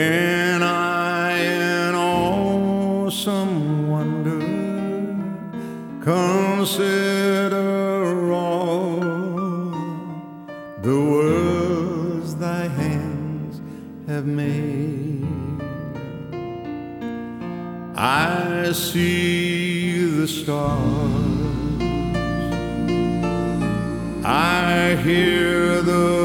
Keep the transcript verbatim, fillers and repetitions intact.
when I in awesome wonder consider all the worlds thy hands have made. I see the stars, I hear the